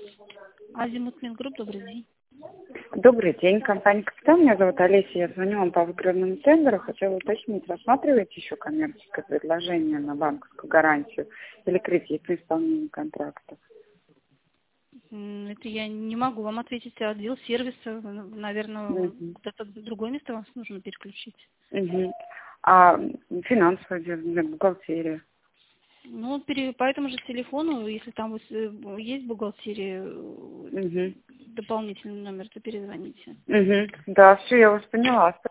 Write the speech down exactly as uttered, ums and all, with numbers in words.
Азимут Мингрупп, добрый день. Добрый день, компания «Капитан». Меня зовут Олеся, я звоню вам по выигранному тендеру. Хотела уточнить, рассматриваете еще коммерческое предложение на банковскую гарантию или кредит при исполнении контракта? М, Это я не могу вам ответить. Отдел сервиса, наверное, Мгм. куда-то в другое место вас нужно переключить. Мгм. А финансовая отдел, бухгалтерия? Ну, пере- по этому же телефону, если там вы с- э, есть в бухгалтерии э, Мгм. дополнительный номер, то перезвоните. Мгм. Да, все, я вас поняла.